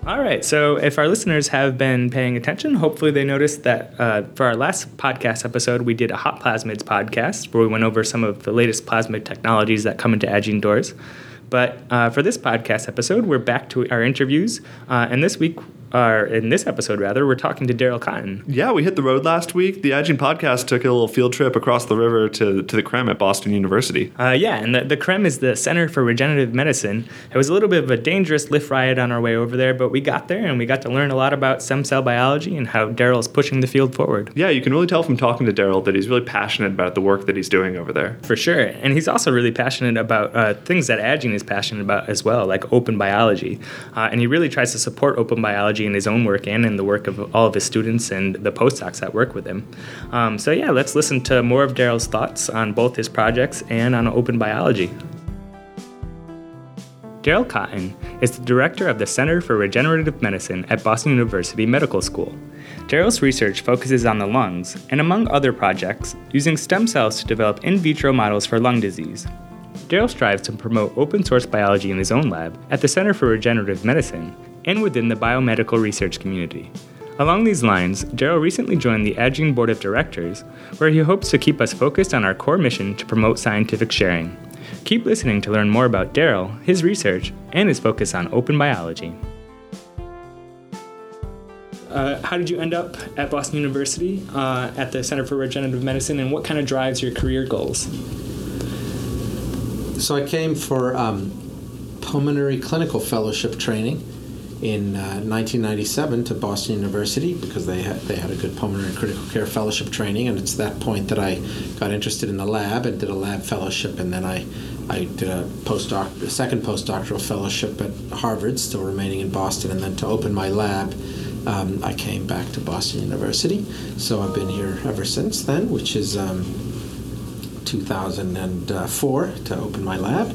All right, so if our listeners have been paying attention, hopefully they noticed that for our last podcast episode, we did a Hot Plasmids podcast where we went over some of the latest plasmid technologies that come into Agene doors. But for this podcast episode, we're back to our interviews, and in this episode, we're talking to Daryl Cotton. Yeah, we hit the road last week. The Agene podcast took a little field trip across the river to the CREM at Boston University. And the CREM is the Center for Regenerative Medicine. It was a little bit of a dangerous lift ride on our way over there, but we got there and we got to learn a lot about stem cell biology and how Daryl is pushing the field forward. Yeah, you can really tell from talking to Daryl that he's really passionate about the work that he's doing over there. For sure, and he's also really passionate about things that Agene is passionate about as well, like open biology. And he really tries to support open biology in his own work and in the work of all of his students and the postdocs that work with him. Let's listen to more of Daryl's thoughts on both his projects and on open biology. Daryl Cotton is the director of the Center for Regenerative Medicine at Boston University Medical School. Daryl's research focuses on the lungs and, among other projects, using stem cells to develop in vitro models for lung disease. Daryl strives to promote open-source biology in his own lab at the Center for Regenerative Medicine and within the biomedical research community. Along these lines, Daryl recently joined the Agene Board of Directors, where he hopes to keep us focused on our core mission to promote scientific sharing. Keep listening to learn more about Daryl, his research, and his focus on open biology. How did you end up at Boston University at the Center for Regenerative Medicine, and what kind of drives your career goals? So I came for pulmonary clinical fellowship training in 1997 to Boston University because they had a good pulmonary critical care fellowship training, and it's that point that I got interested in the lab and did a lab fellowship, and then I did a second postdoctoral fellowship at Harvard, still remaining in Boston, and then to open my lab, I came back to Boston University. So I've been here ever since then, which is 2004 to open my lab.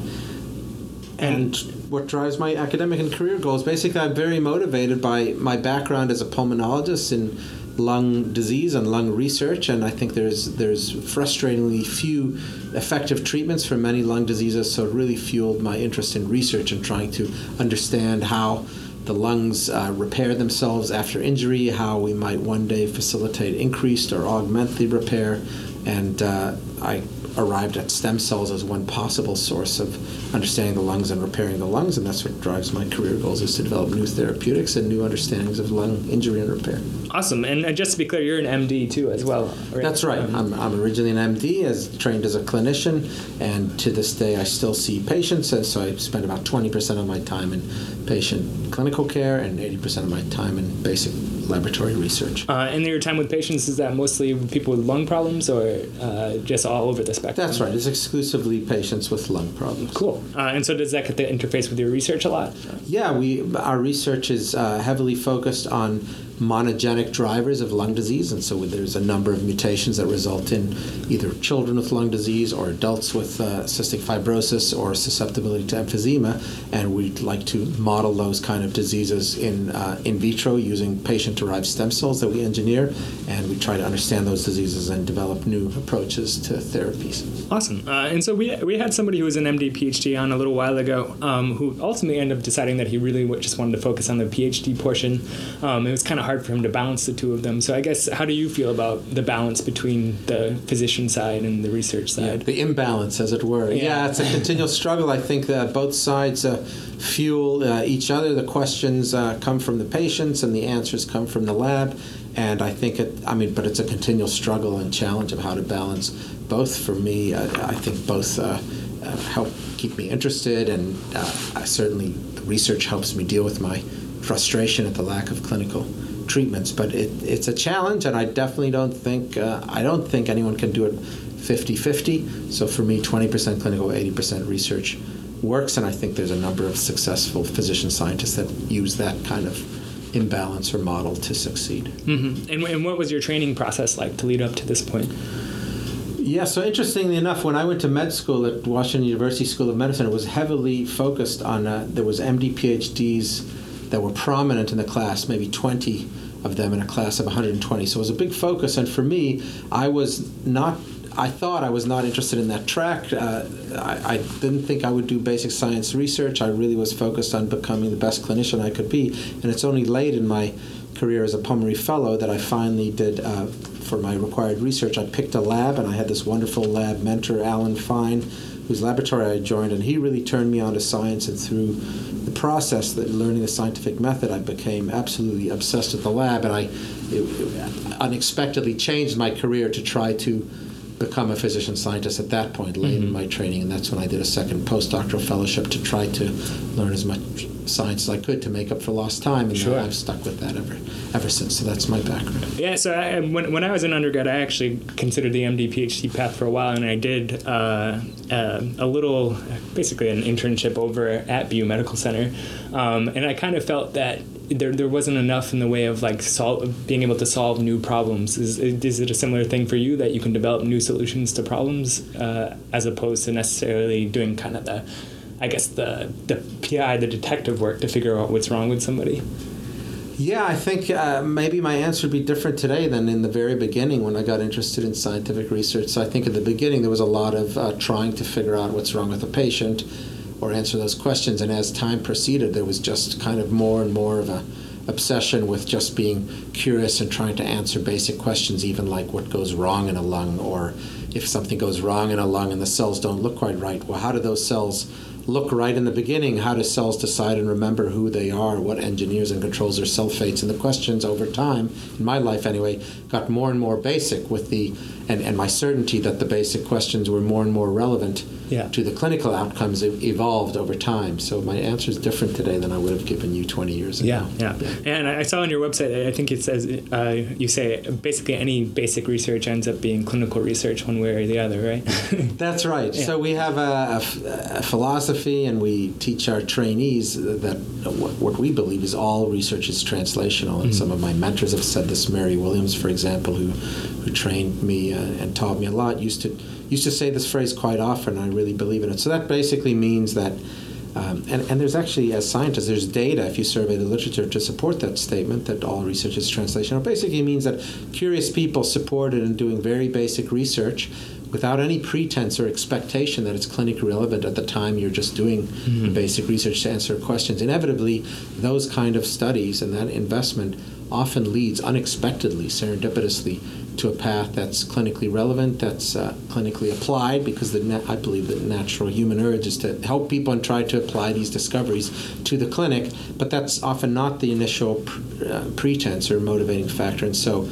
And what drives my academic and career goals? Basically, I'm very motivated by my background as a pulmonologist in lung disease and lung research, and I think there's frustratingly few effective treatments for many lung diseases, so it really fueled my interest in research and trying to understand how the lungs repair themselves after injury, how we might one day facilitate increased or augment the repair, and I arrived at stem cells as one possible source of understanding the lungs and repairing the lungs, and that's what drives my career goals, is to develop new therapeutics and new understandings of lung injury and repair. Awesome. And just to be clear, you're an MD too as well, right? That's right. I'm originally an MD, trained as a clinician, and to this day I still see patients, and so I spend about 20% of my time in patient clinical care and 80% of my time in basic laboratory research. And your time with patients, is that mostly people with lung problems or just all over the spectrum? That's right. It's exclusively patients with lung problems. Cool. And so does that get to interface with your research a lot? Yeah, our research is heavily focused on monogenic drivers of lung disease, and so there's a number of mutations that result in either children with lung disease or adults with cystic fibrosis or susceptibility to emphysema, and we'd like to model those kind of diseases in vitro using patient-derived stem cells that we engineer, and we try to understand those diseases and develop new approaches to therapies. Awesome. And so we had somebody who was an MD PhD on a little while ago who ultimately ended up deciding that he really just wanted to focus on the PhD portion. It was kind of hard for him to balance the two of them. So I guess, how do you feel about the balance between the physician side and the research side? Yeah, the imbalance, as it were. Yeah, it's a continual struggle. I think that both sides fuel each other. The questions come from the patients and the answers come from the lab. And I think but it's a continual struggle and challenge of how to balance both. For me, I think both help keep me interested, and certainly the research helps me deal with my frustration at the lack of clinical treatments. But it's a challenge, and I definitely don't think anyone can do it 50-50. So for me, 20% clinical, 80% research works, and I think there's a number of successful physician scientists that use that kind of imbalance or model to succeed. Mm-hmm. And what was your training process like to lead up to this point? Yeah, so interestingly enough, when I went to med school at Washington University School of Medicine, it was heavily focused on, there was MD PhDs that were prominent in the class, maybe 20 of them in a class of 120. So it was a big focus, and for me, I I thought I was not interested in that track. I didn't think I would do basic science research. I really was focused on becoming the best clinician I could be. And it's only late in my career as a pulmonary fellow that I finally did, for my required research, I picked a lab, and I had this wonderful lab mentor, Alan Fine, whose laboratory I joined, and he really turned me on to science. And through the process, that learning the scientific method, I became absolutely obsessed with the lab, and it unexpectedly changed my career to try to become a physician scientist at that point, late in my training, and that's when I did a second postdoctoral fellowship to try to learn as much science as I could to make up for lost time, and I've stuck with that ever since. So that's my background. Yeah, so when I was in undergrad, I actually considered the MD PhD path for a while, and I did a little, basically an internship over at BU Medical Center, and I kind of felt that there wasn't enough in the way of like being able to solve new problems. Is it a similar thing for you, that you can develop new solutions to problems as opposed to necessarily doing kind of the PI, the detective work to figure out what's wrong with somebody? Yeah, I think maybe my answer would be different today than in the very beginning when I got interested in scientific research. So I think at the beginning there was a lot of trying to figure out what's wrong with a patient or answer those questions. And as time proceeded, there was just kind of more and more of a obsession with just being curious and trying to answer basic questions, even like what goes wrong in a lung, or if something goes wrong in a lung and the cells don't look quite right, well, how do those cells look right in the beginning? How do cells decide and remember who they are? What engineers and controls their cell fates? And the questions over time, in my life anyway, got more and more basic with and my certainty that the basic questions were more and more relevant to the clinical outcomes evolved over time. So my answer is different today than I would have given you 20 years ago. Yeah. And I saw on your website, I think it says, you say basically any basic research ends up being clinical research one way or the other, right? That's right. Yeah. So we have a philosophy, and we teach our trainees that what we believe is all research is translational. And some of my mentors have said this. Mary Williams, for example, who trained me and taught me a lot, used to say this phrase quite often, and I really believe in it. So that basically means that, and there's actually, as scientists, there's data, if you survey the literature, to support that statement that all research is translational. It basically means that curious people supported in doing very basic research without any pretense or expectation that it's clinically relevant at the time you're just doing the basic research to answer questions. Inevitably, those kind of studies and that investment often leads unexpectedly, serendipitously, to a path that's clinically relevant, that's clinically applied, because I believe the natural human urge is to help people and try to apply these discoveries to the clinic, but that's often not the initial pretense or motivating factor. And so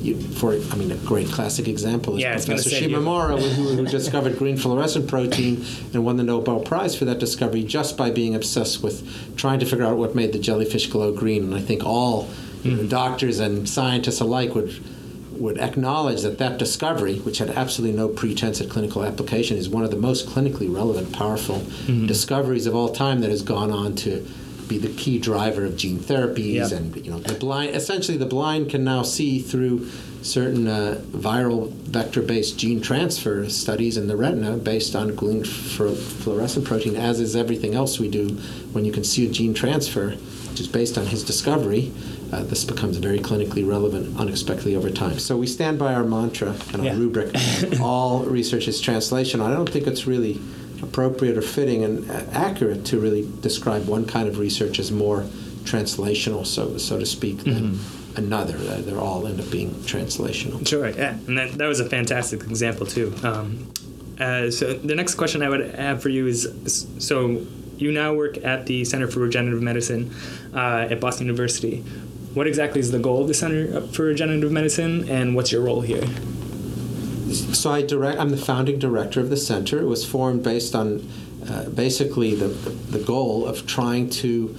a great classic example is Professor Shimamura, who discovered green fluorescent protein and won the Nobel Prize for that discovery just by being obsessed with trying to figure out what made the jellyfish glow green. And I think all doctors and scientists alike would acknowledge that discovery, which had absolutely no pretense at clinical application, is one of the most clinically relevant, powerful discoveries of all time that has gone on to be the key driver of gene therapies. And the blind can now see through certain viral vector-based gene transfer studies in the retina based on green fluorescent protein, as is everything else we do. When you can see a gene transfer, which is based on his discovery, this becomes very clinically relevant unexpectedly over time. So we stand by our mantra and our rubric, all research is translational. I don't think it's really appropriate or fitting and accurate to really describe one kind of research as more translational, so to speak, than another. They all end up being translational. Sure, yeah. And that was a fantastic example, too. So the next question I would have for you is, so you now work at the Center for Regenerative Medicine at Boston University. What exactly is the goal of the Center for Regenerative Medicine, and what's your role here? So I'm the founding director of the center. It was formed based on basically the goal of trying to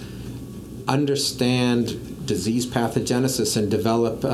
understand disease pathogenesis and develop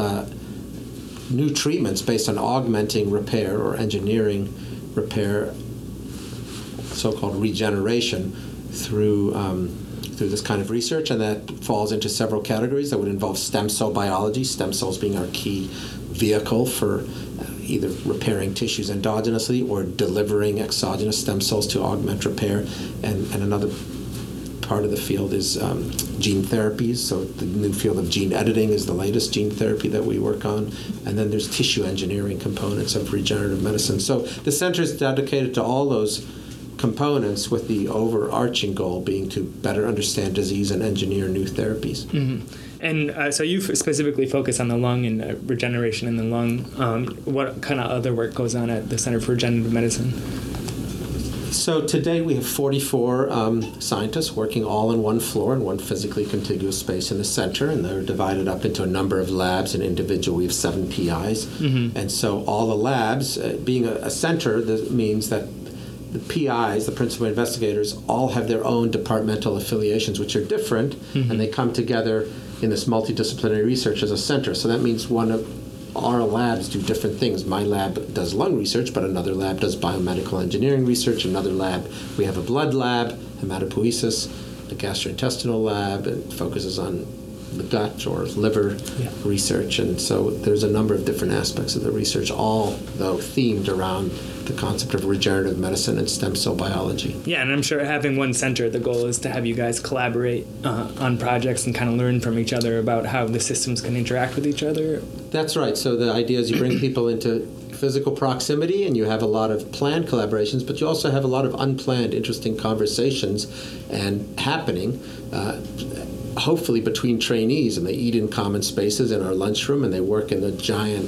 new treatments based on augmenting repair or engineering repair, so-called regeneration, through this kind of research. And that falls into several categories that would involve stem cell biology, stem cells being our key vehicle for either repairing tissues endogenously or delivering exogenous stem cells to augment repair. And another part of the field is gene therapies. So the new field of gene editing is the latest gene therapy that we work on. And then there's tissue engineering components of regenerative medicine. So the center is dedicated to all those components with the overarching goal being to better understand disease and engineer new therapies. And so you specifically focus on the lung and regeneration in the lung. What kind of other work goes on at the Center for Regenerative Medicine? So today we have 44 scientists working all on one floor in one physically contiguous space in the center, and they're divided up into a number of labs, and individual we have 7 PIs. And so all the labs, being a center, that means that the PIs, the principal investigators, all have their own departmental affiliations, which are different, and they come together in this multidisciplinary research as a center. So that means one of our labs do different things. My lab does lung research, but another lab does biomedical engineering research. Another lab, we have a blood lab, hematopoiesis, a gastrointestinal lab, and focuses on the gut or liver research. And so there's a number of different aspects of the research, all, though, themed around the concept of regenerative medicine and stem cell biology. Yeah, and I'm sure having one center, the goal is to have you guys collaborate on projects and kind of learn from each other about how the systems can interact with each other. That's right. So the idea is you bring people into physical proximity and you have a lot of planned collaborations, but you also have a lot of unplanned, interesting conversations and happening, hopefully between trainees, and they eat in common spaces in our lunchroom, and they work in the giant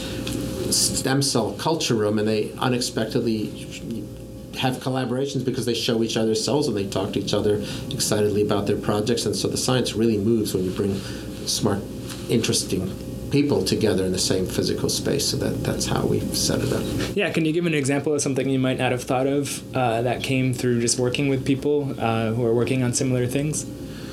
stem cell culture room, and they unexpectedly have collaborations because they show each other cells and they talk to each other excitedly about their projects. And so the science really moves when you bring smart, interesting people together in the same physical space. So that's how we've set it up. Yeah, can you give an example of something you might not have thought of that came through just working with people who are working on similar things?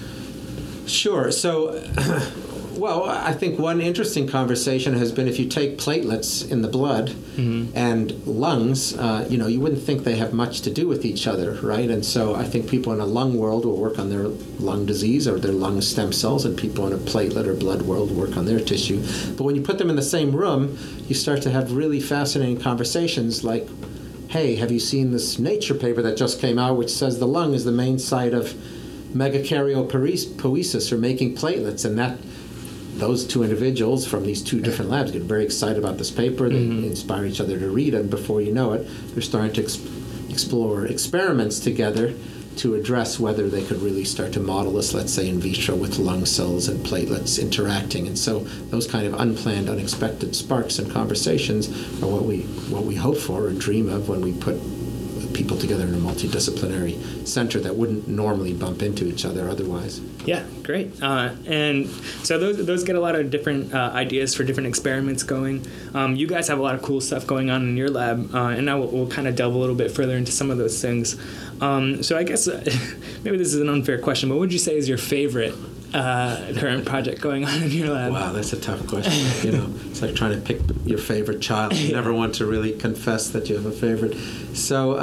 Sure. So, well, I think one interesting conversation has been if you take platelets in the blood and lungs, you wouldn't think they have much to do with each other, right? And so I think people in a lung world will work on their lung disease or their lung stem cells, and people in a platelet or blood world work on their tissue. But when you put them in the same room, you start to have really fascinating conversations like, hey, have you seen this Nature paper that just came out which says the lung is the main site of megakaryopoiesis, or making platelets, and that those two individuals from these two different labs get very excited about this paper. They inspire each other to read it, and before you know it, they're starting to explore experiments together to address whether they could really start to model this, let's say, in vitro with lung cells and platelets interacting. And so those kind of unplanned, unexpected sparks and conversations are what we hope for or dream of when we put people together in a multidisciplinary center that wouldn't normally bump into each other otherwise. Yeah, great. And so those get a lot of different ideas for different experiments going. You guys have a lot of cool stuff going on in your lab, and now we'll kind of delve a little bit further into some of those things. So I guess maybe this is an unfair question, but what would you say is your favorite current project going on in your lab? Wow, that's a tough question. It's like trying to pick your favorite child. You never want to really confess that you have a favorite. So,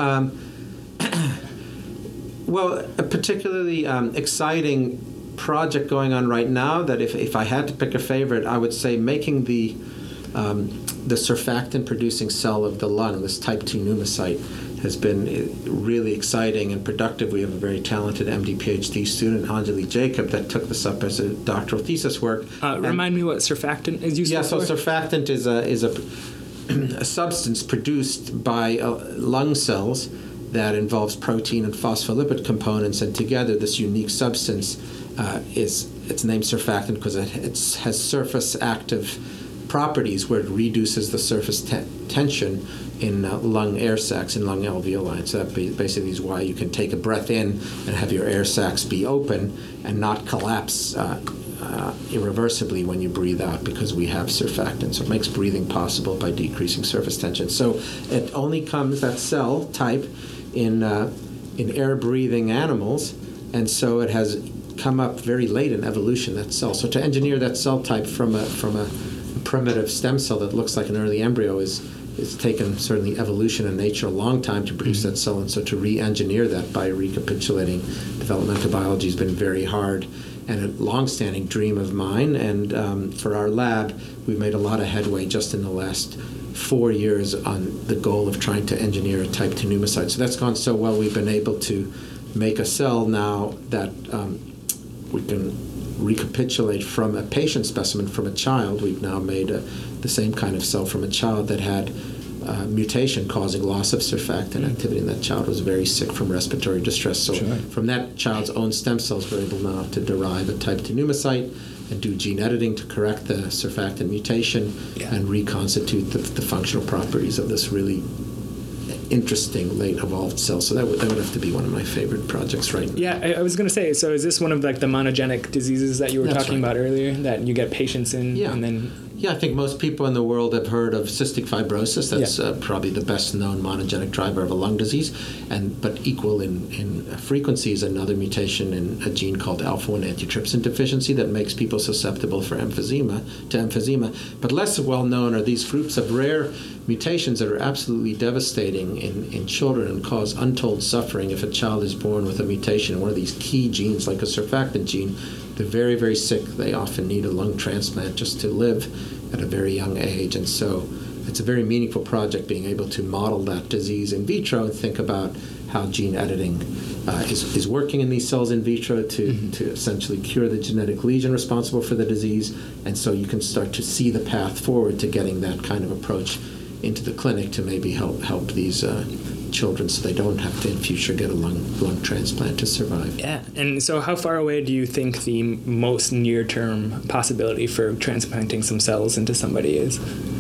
a particularly exciting project going on right now that if I had to pick a favorite, I would say making the surfactant-producing cell of the lung, this type 2 pneumocyte, has been really exciting and productive. We have a very talented MD PhD student, Anjali Jacob, that took this up as a doctoral thesis work. Remind me what surfactant is used for? Yeah, so surfactant is a substance produced by lung cells that involves protein and phospholipid components, and together this unique substance it's named surfactant because it has surface active properties where it reduces the surface tension in lung air sacs and lung alveoli. So that basically is why you can take a breath in and have your air sacs be open and not collapse irreversibly when you breathe out, because we have surfactant. So it makes breathing possible by decreasing surface tension. So it only comes, that cell type, in air-breathing animals, and so it has come up very late in evolution, that cell. So to engineer that cell type from a primitive stem cell that looks like an early embryo it's taken certainly evolution and nature a long time to produce that cell, and so to re-engineer that by recapitulating developmental biology has been very hard and a long-standing dream of mine. And for our lab, we've made a lot of headway just in the last 4 years on the goal of trying to engineer a type 2 pneumocyte. So that's gone so well, we've been able to make a cell now that we can recapitulate from a patient specimen from a child. We've now made the same kind of cell from a child that had mutation causing loss of surfactant activity, and that child was very sick from respiratory distress. So from that child's own stem cells, we're able now to derive a type 2 pneumocyte and do gene editing to correct the surfactant mutation and reconstitute the functional properties of this really interesting late evolved cell. So that would have to be one of my favorite projects right now. Yeah, I was going to say, so is this one of like the monogenic diseases that you were talking about earlier that you get patients in and then... Yeah, I think most people in the world have heard of cystic fibrosis. That's probably the best known monogenic driver of a lung disease, but equal in frequency is another mutation in a gene called alpha-1 antitrypsin deficiency that makes people susceptible to emphysema. But less well known are these groups of rare mutations that are absolutely devastating in children and cause untold suffering if a child is born with a mutation in one of these key genes, like a surfactant gene. They're very, very sick. They often need a lung transplant just to live at a very young age. And so it's a very meaningful project being able to model that disease in vitro and think about how gene editing is working in these cells in vitro to essentially cure the genetic lesion responsible for the disease. And so you can start to see the path forward to getting that kind of approach into the clinic to maybe help these children so they don't have to in future get a lung transplant to survive. Yeah, and so how far away do you think the most near-term possibility for transplanting some cells into somebody is?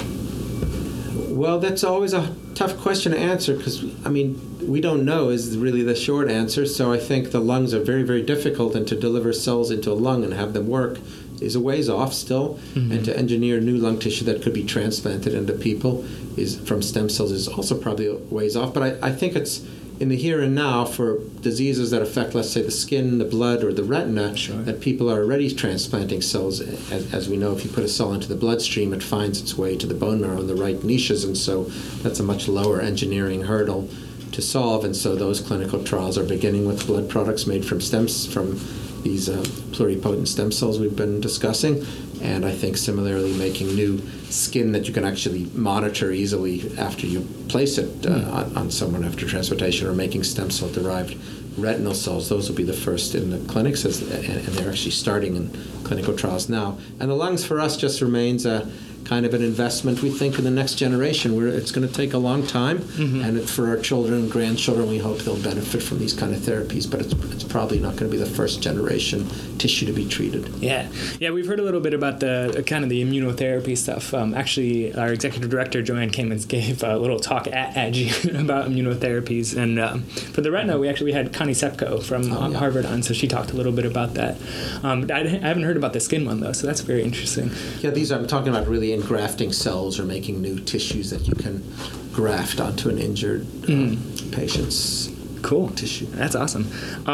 Well, that's always a tough question to answer because, I mean, we don't know is really the short answer. So I think the lungs are very, very difficult, and to deliver cells into a lung and have them work is a ways off still. And to engineer new lung tissue that could be transplanted into people from stem cells is also probably a ways off. But I think it's in the here and now for diseases that affect, let's say, the skin, the blood, or the retina, that people are already transplanting cells. As we know, if you put a cell into the bloodstream, it finds its way to the bone marrow in the right niches, and so that's a much lower engineering hurdle to solve. And so those clinical trials are beginning with blood products made from these pluripotent stem cells we've been discussing, and I think similarly making new skin that you can actually monitor easily after you place it on someone after transplantation, or making stem cell derived retinal cells. Those will be the first in the clinics, and they're actually starting in clinical trials now. And the lungs for us just remains a kind of an investment, we think, in the next generation, where it's going to take a long time, and for our children and grandchildren, we hope they'll benefit from these kind of therapies, but it's probably not going to be the first generation tissue to be treated. Yeah, we've heard a little bit about the kind of the immunotherapy stuff. Actually, our executive director, Joanne Kamens, gave a little talk at AGI about immunotherapies, and for the retina, we had Connie Sepko from Harvard on, so she talked a little bit about that. I haven't heard about the skin one, though, so that's very interesting. Yeah, these I'm talking about really engrafting cells or making new tissues that you can graft onto an injured patient's tissue. That's awesome.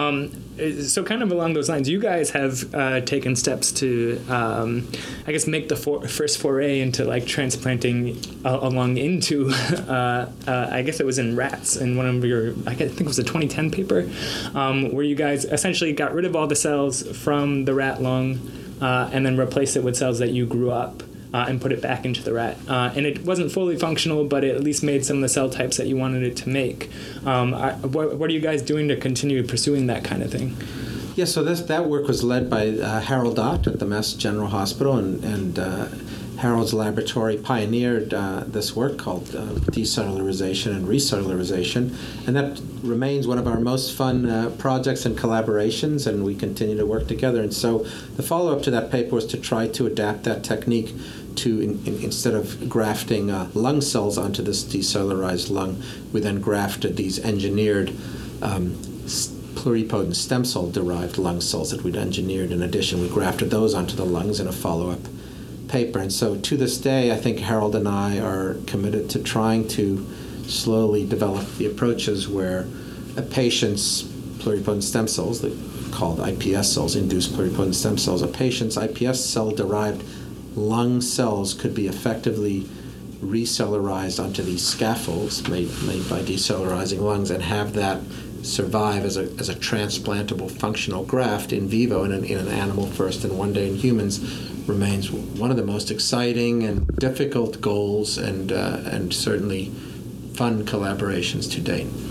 So kind of along those lines, you guys have taken steps to, I guess, make the first foray into like transplanting a lung into, I guess it was in rats in one of your, I think it was a 2010 paper, where you guys essentially got rid of all the cells from the rat lung and then replaced it with cells that you grew up. And put it back into the rat. And it wasn't fully functional, but it at least made some of the cell types that you wanted it to make. What are you guys doing to continue pursuing that kind of thing? Yeah, so that work was led by Harold Ott at the Mass General Hospital, and Harold's laboratory pioneered this work called decellularization and recellularization, and that remains one of our most fun projects and collaborations, and we continue to work together. And so the follow-up to that paper was to try to adapt that technique to, instead of grafting lung cells onto this decellularized lung, we then grafted these engineered pluripotent stem cell-derived lung cells that we'd engineered. In addition, we grafted those onto the lungs in a follow-up paper. And so to this day, I think Harold and I are committed to trying to slowly develop the approaches where a patient's pluripotent stem cells, called iPS cells, induced pluripotent stem cells, a patient's iPS cell-derived lung cells could be effectively recellularized onto these scaffolds made by decellularizing lungs, and have that survive as a transplantable functional graft in vivo in an animal first and one day in humans, remains one of the most exciting and difficult goals and certainly fun collaborations to date.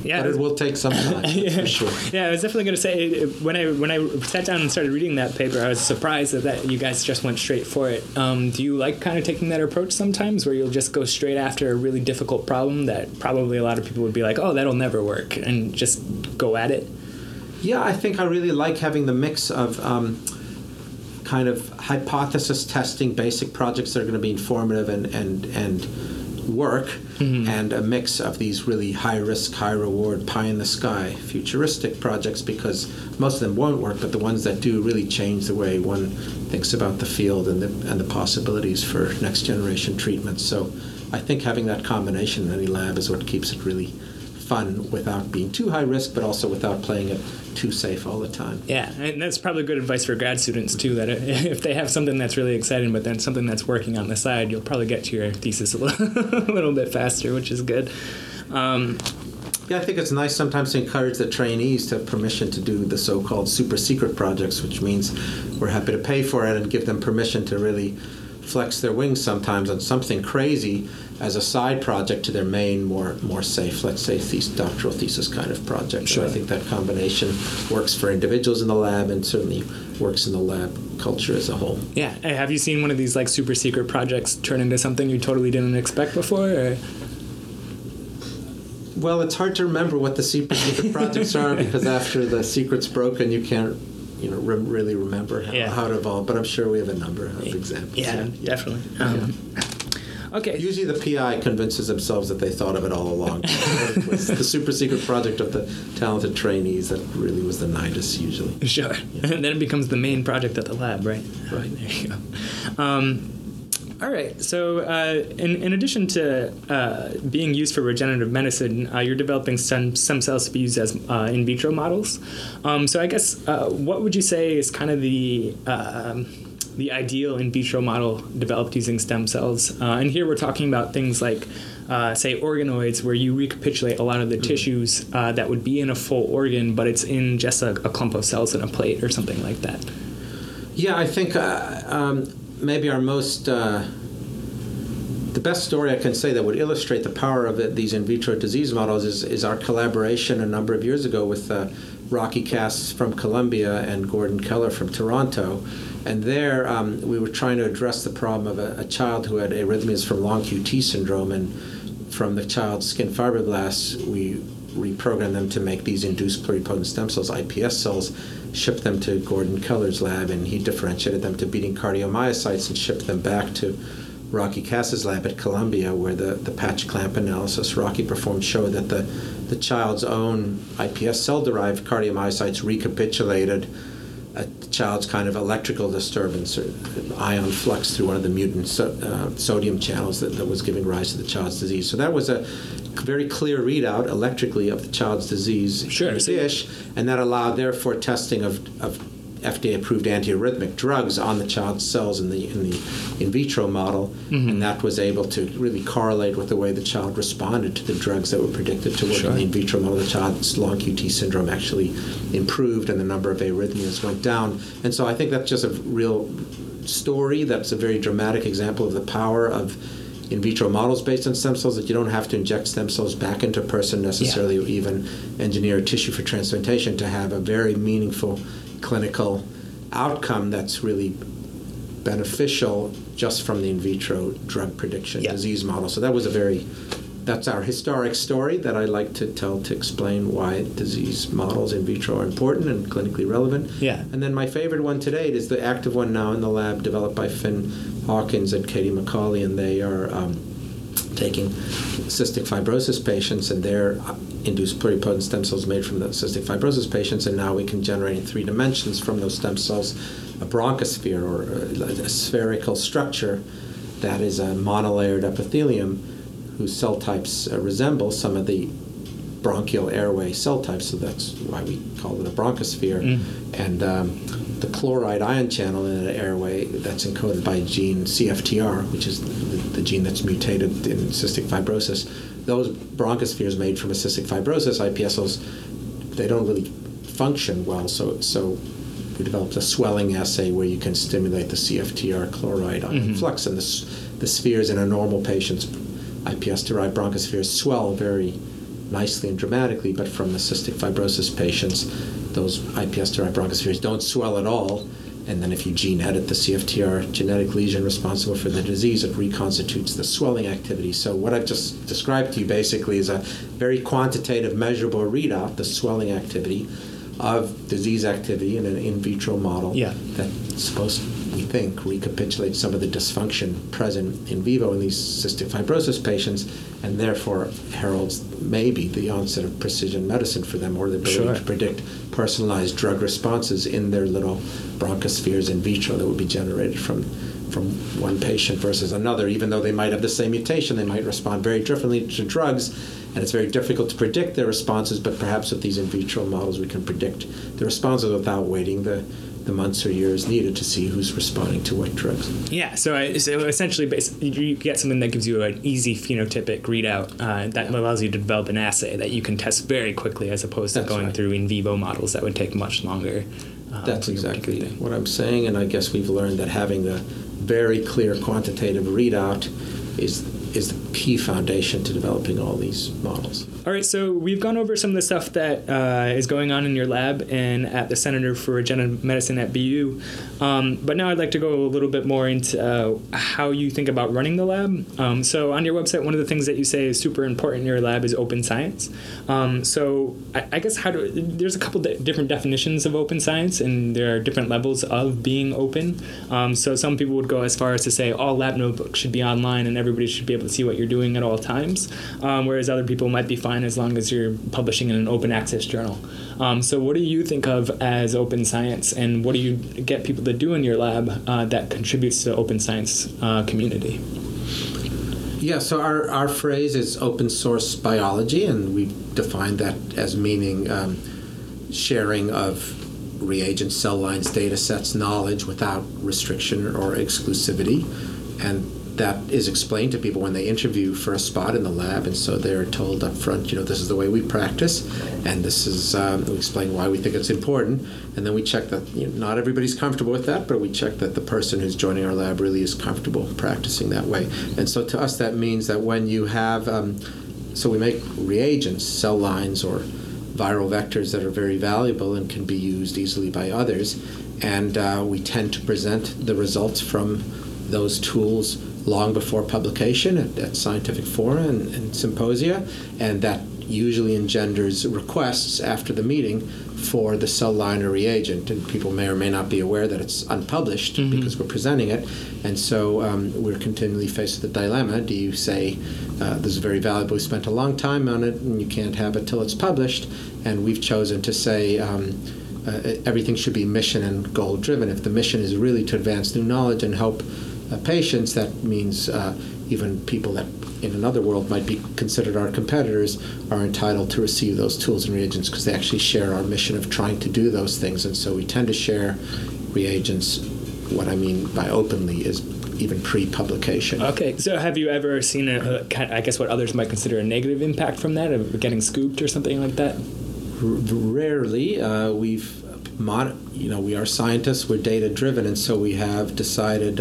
Yeah. But it will take some time, that's for sure. Yeah, I was definitely going to say, when I sat down and started reading that paper, I was surprised that you guys just went straight for it. Do you like kind of taking that approach sometimes, where you'll just go straight after a really difficult problem that probably a lot of people would be like, oh, that'll never work, and just go at it? Yeah, I think I really like having the mix of kind of hypothesis testing, basic projects that are going to be informative and work, and a mix of these really high risk, high reward, pie in the sky futuristic projects, because most of them won't work, but the ones that do really change the way one thinks about the field and the possibilities for next generation treatments. So I think having that combination in any lab is what keeps it really fun without being too high risk, but also without playing it too safe all the time. Yeah, and that's probably good advice for grad students too, that if they have something that's really exciting but then something that's working on the side, you'll probably get to your thesis a little bit faster, which is good. Yeah, I think it's nice sometimes to encourage the trainees to have permission to do the so-called super secret projects, which means we're happy to pay for it and give them permission to really flex their wings sometimes on something crazy as a side project to their main, more safe, let's say, doctoral thesis kind of project. Sure. And I think that combination works for individuals in the lab and certainly works in the lab culture as a whole. Yeah. Hey, have you seen one of these like super secret projects turn into something you totally didn't expect before? Or? Well, it's hard to remember what the super secret projects are, because after the secret's broken, you can't really remember how it evolved. But I'm sure we have a number of examples. Yeah, definitely. Okay. Usually the PI convinces themselves that they thought of it all along. It was the super secret project of the talented trainees that really was the nidus usually. Sure. Yeah. And then it becomes the main project at the lab, right? Right. There you go. All right. So in addition to being used for regenerative medicine, you're developing stem cells to be used as in vitro models. So I guess what would you say is kind of the ideal in vitro model developed using stem cells? And here we're talking about things like, say, organoids, where you recapitulate a lot of the tissues that would be in a full organ, but it's in just a clump of cells in a plate or something like that. Yeah, I think maybe our the best story I can say that would illustrate the power of these in vitro disease models is our collaboration a number of years ago with Rocky Cass from Columbia and Gordon Keller from Toronto. And there we were trying to address the problem of a child who had arrhythmias from long QT syndrome, and from the child's skin fibroblasts, we reprogrammed them to make these induced pluripotent stem cells, IPS cells, shipped them to Gordon Keller's lab, and he differentiated them to beating cardiomyocytes and shipped them back to Rocky Cass's lab at Columbia, where the patch clamp analysis Rocky performed showed that the child's own iPS cell-derived cardiomyocytes recapitulated a child's kind of electrical disturbance, or ion flux through one of the mutant sodium channels that was giving rise to the child's disease. So that was a very clear readout electrically of the child's disease in the dish, and that allowed, therefore, testing of FDA-approved antiarrhythmic drugs on the child's cells in the in vitro model, and that was able to really correlate with the way the child responded to the drugs that were predicted to work in the in vitro model. The child's long QT syndrome actually improved, and the number of arrhythmias went down. And so I think that's just a real story. That's a very dramatic example of the power of in vitro models based on stem cells, that you don't have to inject stem cells back into a person necessarily, or even engineer tissue for transplantation to have a very meaningful clinical outcome that's really beneficial just from the in vitro drug prediction disease model. So that's our historic story that I like to tell to explain why disease models in vitro are important and clinically relevant. Yeah. And then my favorite one to date is the active one now in the lab, developed by Finn Hawkins and Katie McCauley, and they are taking cystic fibrosis patients and their induced pluripotent stem cells made from the cystic fibrosis patients, and now we can generate in 3 dimensions from those stem cells a bronchosphere, or a spherical structure that is a monolayered epithelium whose cell types resemble some of the bronchial airway cell types, so that's why we call it a bronchosphere. And the chloride ion channel in the airway that's encoded by gene CFTR, which is the gene that's mutated in cystic fibrosis. Those bronchospheres made from a cystic fibrosis IPS cells, they don't really function well, so we developed a swelling assay where you can stimulate the CFTR chloride ion flux, and the spheres in a normal patient's IPS-derived bronchospheres swell very nicely and dramatically, but from the cystic fibrosis patients, those iPS-derived bronchospheres don't swell at all. And then if you gene edit the CFTR genetic lesion responsible for the disease, it reconstitutes the swelling activity. So what I've just described to you basically is a very quantitative, measurable readout, the swelling activity of disease activity in an in vitro model that's supposed to, we think, recapitulate some of the dysfunction present in vivo in these cystic fibrosis patients, and therefore heralds maybe the onset of precision medicine for them, or the ability to predict personalized drug responses in their little bronchospheres in vitro that would be generated from one patient versus another. Even though they might have the same mutation, they might respond very differently to drugs, and it's very difficult to predict their responses, but perhaps with these in vitro models we can predict the responses without waiting the months or years needed to see who's responding to what drugs. Yeah, so essentially you get something that gives you an easy phenotypic readout that allows you to develop an assay that you can test very quickly, as opposed to going through in vivo models that would take much longer. That's exactly what I'm saying, and I guess we've learned that having the very clear quantitative readout is the key foundation to developing all these models. All right, so we've gone over some of the stuff that is going on in your lab and at the Center for Regenerative Medicine at BU, but now I'd like to go a little bit more into how you think about running the lab. So on your website, one of the things that you say is super important in your lab is open science. So I guess there's a couple different definitions of open science, and there are different levels of being open. So some people would go as far as to say all lab notebooks should be online and everybody should be able to see what you're doing at all times, whereas other people might be fine as long as you're publishing in an open access journal. So what do you think of as open science, and what do you get people to do in your lab that contributes to the open science community? Yeah, so our phrase is open source biology, and we've defined that as meaning sharing of reagents, cell lines, data sets, knowledge without restriction or exclusivity. And that is explained to people when they interview for a spot in the lab, and so they're told up front, this is the way we practice, and this is, we explain why we think it's important, and then we check that not everybody's comfortable with that, but we check that the person who's joining our lab really is comfortable practicing that way. And so to us that means that when you have, so we make reagents, cell lines, or viral vectors that are very valuable and can be used easily by others, and we tend to present the results from those tools long before publication at scientific fora and symposia, and that usually engenders requests after the meeting for the cell line or reagent, and people may or may not be aware that it's unpublished because we're presenting it, and so we're continually faced with the dilemma. Do you say, this is very valuable, we spent a long time on it, and you can't have it till it's published, and we've chosen to say everything should be mission and goal driven. If the mission is really to advance new knowledge and help patients, that means even people that in another world might be considered our competitors are entitled to receive those tools and reagents because they actually share our mission of trying to do those things. And so we tend to share reagents. What I mean by openly is even pre-publication. Okay, so have you ever seen I guess what others might consider a negative impact from that, of getting scooped or something like that? Rarely. We are scientists, we're data driven, and so we have decided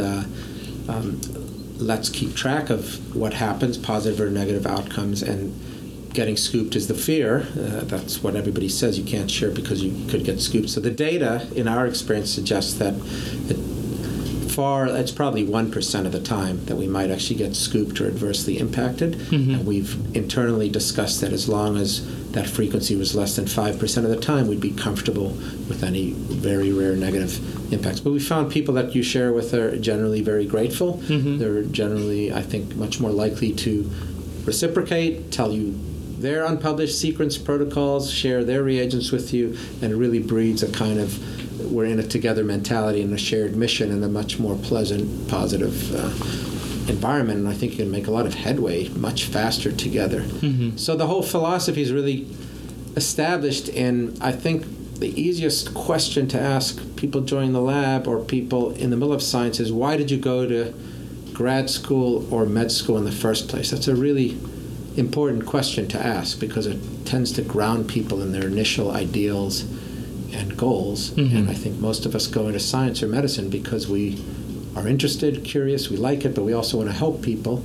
let's keep track of what happens, positive or negative outcomes, and getting scooped is the fear. That's what everybody says. You can't share because you could get scooped. So the data, in our experience, suggests that it's probably 1% of the time that we might actually get scooped or adversely impacted. And we've internally discussed that as long as that frequency was less than 5% of the time, we'd be comfortable with any very rare negative impacts. But we found people that you share with are generally very grateful. They're generally, I think, much more likely to reciprocate, tell you their unpublished sequence protocols, share their reagents with you, and it really breeds a kind of we're in it together mentality and a shared mission and a much more pleasant, positive environment. And I think you can make a lot of headway much faster together. So the whole philosophy is really established, and I think the easiest question to ask people joining the lab or people in the middle of science is, why did you go to grad school or med school in the first place? That's a really important question to ask because it tends to ground people in their initial ideals and goals. And I think most of us go into science or medicine because we are interested, curious, we like it, but we also want to help people.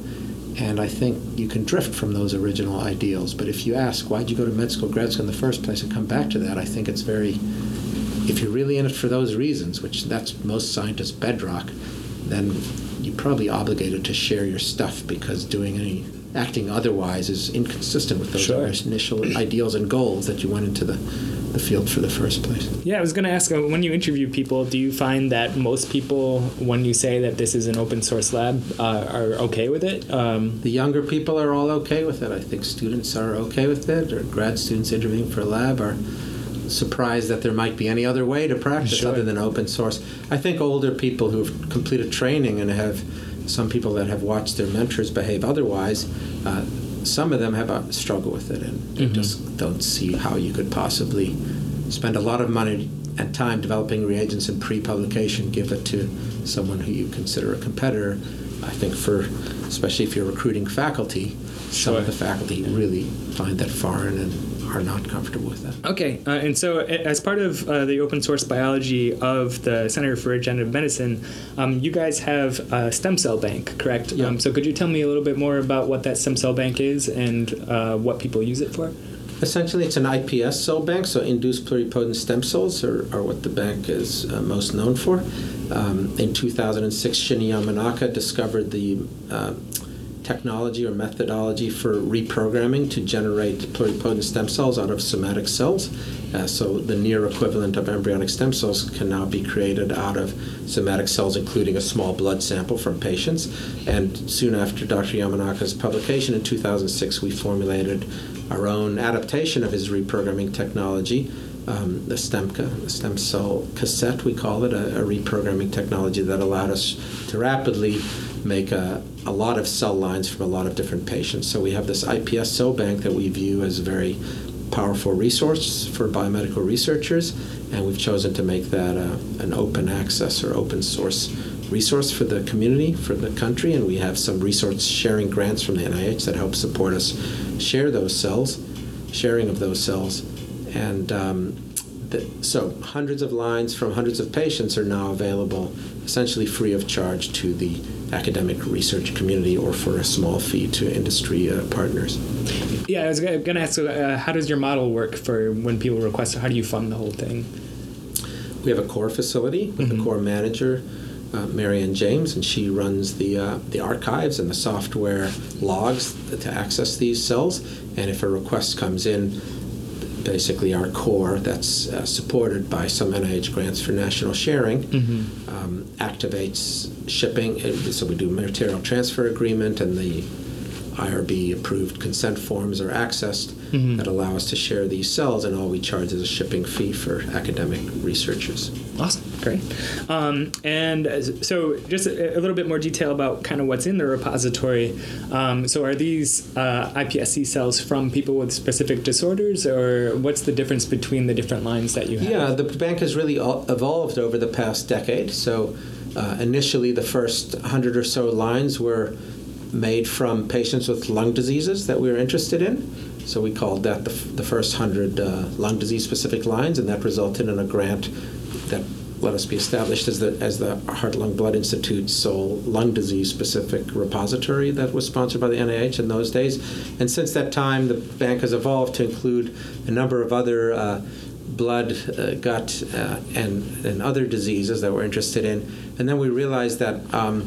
And I think you can drift from those original ideals. But if you ask, why'd you go to med school, grad school in the first place, and come back to that, I think it's very, if you're really in it for those reasons, which that's most scientists' bedrock, then you're probably obligated to share your stuff, because acting otherwise is inconsistent with those initial ideals and goals that you went into the field for the first place. Yeah, I was going to ask, when you interview people, do you find that most people, when you say that this is an open source lab, are okay with it? The younger people are all okay with it. I think students are okay with it, or grad students interviewing for a lab are surprised that there might be any other way to practice other than open source. I think older people who've completed training and have some people that have watched their mentors behave otherwise, some of them have a struggle with it, and they just don't see how you could possibly spend a lot of money and time developing reagents in pre-publication, give it to someone who you consider a competitor. I think especially if you're recruiting faculty, some of the faculty really find that foreign and are not comfortable with that. Okay, and so as part of the open source biology of the Center for Regenerative Medicine, you guys have a stem cell bank, correct? Yeah. So could you tell me a little bit more about what that stem cell bank is and what people use it for? Essentially, it's an iPS cell bank, so induced pluripotent stem cells are what the bank is most known for. In 2006, Shinya Yamanaka discovered the technology or methodology for reprogramming to generate pluripotent stem cells out of somatic cells. So the near equivalent of embryonic stem cells can now be created out of somatic cells, including a small blood sample from patients. And soon after Dr. Yamanaka's publication in 2006, we formulated our own adaptation of his reprogramming technology, the STEMCA, the stem cell cassette, we call it, a reprogramming technology that allowed us to rapidly make a lot of cell lines from a lot of different patients. So we have this iPS cell bank that we view as a very powerful resource for biomedical researchers, and we've chosen to make that an open access or open source resource for the community, for the country, and we have some resource sharing grants from the NIH that help support us sharing of those cells. And so hundreds of lines from hundreds of patients are now available essentially free of charge to the academic research community or for a small fee to industry partners. Yeah, I was going to ask, how does your model work for when people request it? How do you fund the whole thing? We have a core facility with a core manager, Marianne James, and she runs the archives and the software logs to access these cells. And if a request comes in, basically our core that's supported by some NIH grants for national sharing activates shipping. So we do material transfer agreement, and the IRB approved consent forms are accessed that allow us to share these cells, and all we charge is a shipping fee for academic researchers. Awesome, great. And so just a little bit more detail about kind of what's in the repository. So are these iPSC cells from people with specific disorders, or what's the difference between the different lines that you have? Yeah, the bank has really evolved over the past decade. So initially the first 100 or so lines were made from patients with lung diseases that we were interested in. So we called that the first 100 lung disease-specific lines, and that resulted in a grant that let us be established as the Heart Lung Blood Institute's sole lung disease-specific repository that was sponsored by the NIH in those days. And since that time, the bank has evolved to include a number of other blood, gut, and other diseases that we're interested in. And then we realized that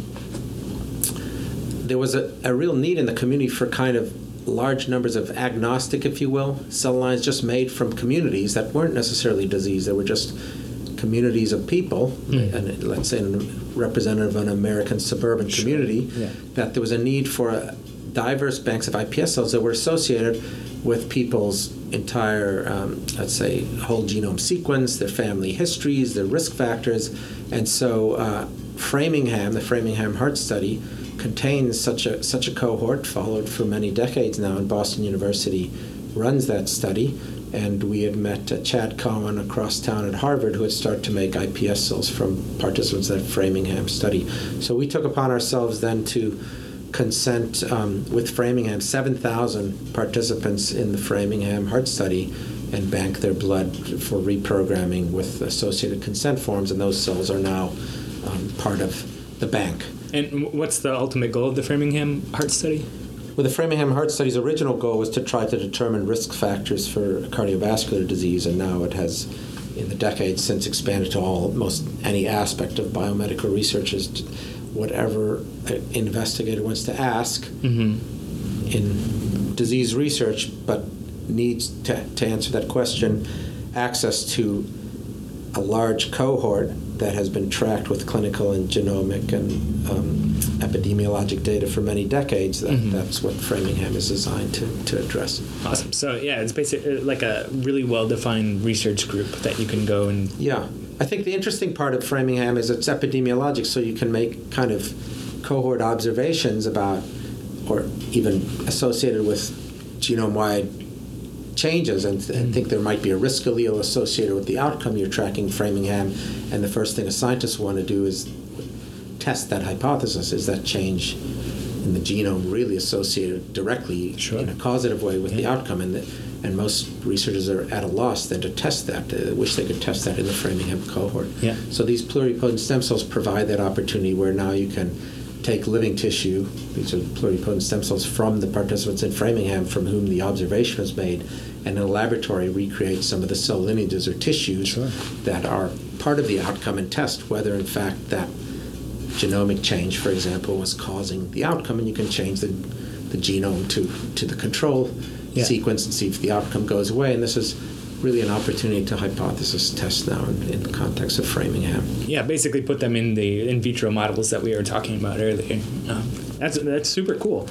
there was a real need in the community for kind of large numbers of agnostic, if you will, cell lines just made from communities that weren't necessarily disease. They were just communities of people, and let's say representative of an American suburban community, that there was a need for diverse banks of iPS cells that were associated with people's entire, let's say, whole genome sequence, their family histories, their risk factors. And so Framingham, the Framingham Heart Study, contains such a cohort, followed for many decades now, and Boston University runs that study. And we had met Chad Cohen across town at Harvard, who had started to make iPS cells from participants in that Framingham study. So we took upon ourselves then to consent with Framingham, 7,000 participants in the Framingham Heart Study, and bank their blood for reprogramming with associated consent forms, and those cells are now part of the bank. And what's the ultimate goal of the Framingham Heart Study? Well, the Framingham Heart Study's original goal was to try to determine risk factors for cardiovascular disease, and now it has, in the decades since, expanded to almost any aspect of biomedical research. Is whatever an investigator wants to ask in disease research, but needs to answer that question, access to a large cohort that has been tracked with clinical and genomic and epidemiologic data for many decades. That's what Framingham is designed to address. Awesome. So yeah, it's basically like a really well-defined research group that you can go and... Yeah. I think the interesting part of Framingham is it's epidemiologic, so you can make kind of cohort observations about, or even associated with genome-wide changes, and think there might be a risk allele associated with the outcome you're tracking Framingham, and the first thing a scientist want to do is test that hypothesis. Is that change in the genome really associated directly in a causative way with the outcome? And most researchers are at a loss then to test that. They wish they could test that in the Framingham cohort. Yeah. So these pluripotent stem cells provide that opportunity where now you can take living tissue, these are pluripotent stem cells from the participants in Framingham from whom the observation was made, and in a laboratory recreate some of the cell lineages or tissues that are part of the outcome and test whether in fact that genomic change, for example, was causing the outcome, and you can change the genome to the control sequence and see if the outcome goes away. And this is really an opportunity to hypothesis test now in the context of Framingham. Yeah, basically put them in the in vitro models that we were talking about earlier. That's super cool.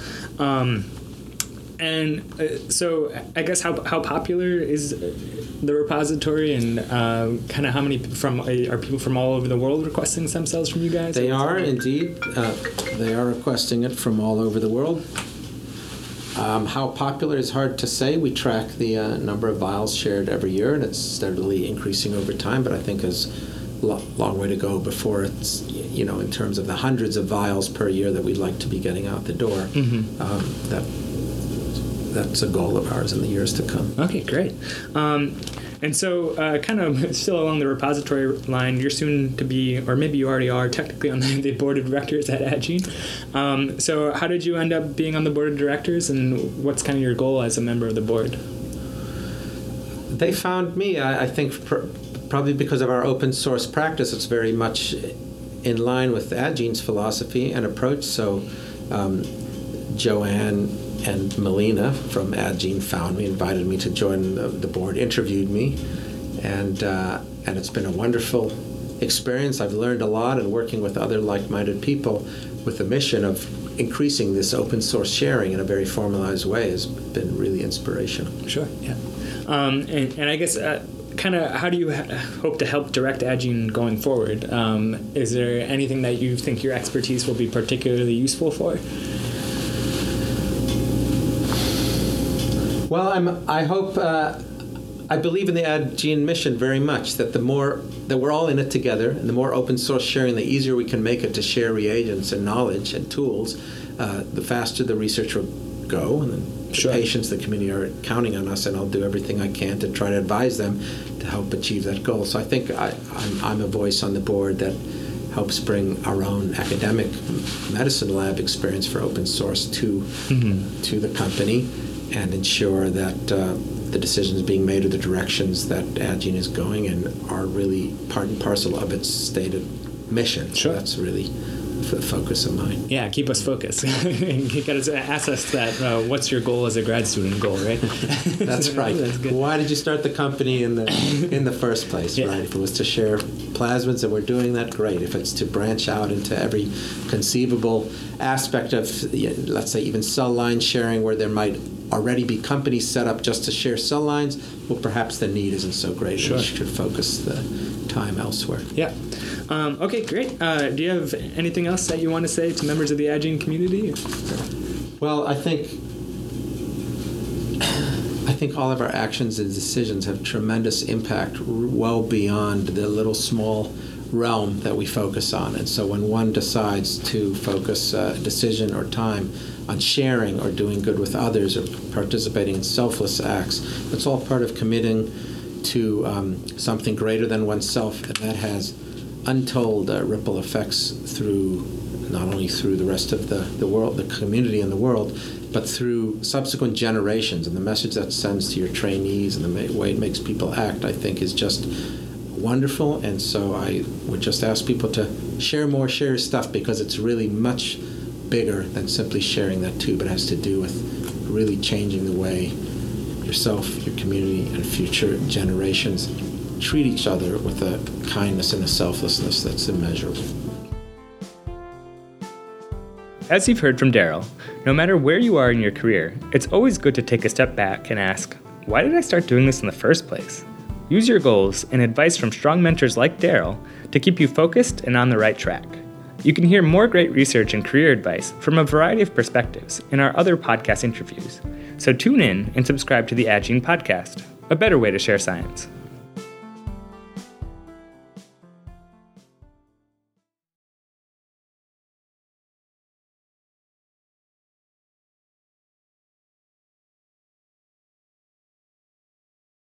So I guess how popular is the repository, and kind of how many are people from all over the world requesting stem cells from you guys? They are indeed. They are requesting it from all over the world. How popular is hard to say. We track the number of vials shared every year, and it's steadily increasing over time, but I think there's a long way to go before it's, in terms of the hundreds of vials per year that we'd like to be getting out the door. That's a goal of ours in the years to come. Okay, great. And so kind of still along the repository line, you're soon to be, or maybe you already are, technically on the board of directors at Adgene. So how did you end up being on the board of directors, and what's kind of your goal as a member of the board? They found me, I think, probably because of our open source practice. It's very much in line with Adgene's philosophy and approach. So Joanne and Melina from Adgene found me, invited me to join the board, interviewed me, and it's been a wonderful experience. I've learned a lot, and working with other like-minded people with the mission of increasing this open source sharing in a very formalized way has been really inspirational. Sure, yeah. And I guess kind of how do you hope to help direct Adgene going forward? Is there anything that you think your expertise will be particularly useful for? Well, I hope, I believe in the Adgene mission very much, that the more that we're all in it together, and the more open source sharing, the easier we can make it to share reagents and knowledge and tools, the faster the research will go, and the patients, the community are counting on us, and I'll do everything I can to try to advise them to help achieve that goal. So I think I'm a voice on the board that helps bring our own academic medicine lab experience for open source to the company, and ensure that the decisions being made or the directions that Adgene is going in are really part and parcel of its stated mission. Sure. So that's really the focus of mine. Yeah, keep us focused. You got to ask us that, what's your goal as a grad student goal, right? That's right. That's good. Why did you start the company in the first place, right? If it was to share plasmids and we're doing that, great. If it's to branch out into every conceivable aspect of, let's say, even cell line sharing, where there might already be companies set up just to share cell lines, well, perhaps the need isn't so great. Sure. We should focus the time elsewhere. Yeah. Okay, great. Do you have anything else that you want to say to members of the Adgene community? Well, I think all of our actions and decisions have tremendous impact well beyond the little small realm that we focus on. And so when one decides to focus a decision or time on sharing or doing good with others or participating in selfless acts, that's all part of committing to something greater than oneself, and that has untold ripple effects through not only through the rest of the world, the community and the world, but through subsequent generations. And the message that sends to your trainees and the way it makes people act, I think, is just wonderful. And so I would just ask people to share your stuff, because it's really much bigger than simply sharing that tube. It has to do with really changing the way yourself, your community, and future generations treat each other with a kindness and a selflessness that's immeasurable. As you've heard from Daryl, no matter where you are in your career, it's always good to take a step back and ask, why did I start doing this in the first place? Use your goals and advice from strong mentors like Daryl to keep you focused and on the right track. You can hear more great research and career advice from a variety of perspectives in our other podcast interviews. So tune in and subscribe to the Agene podcast, a better way to share science.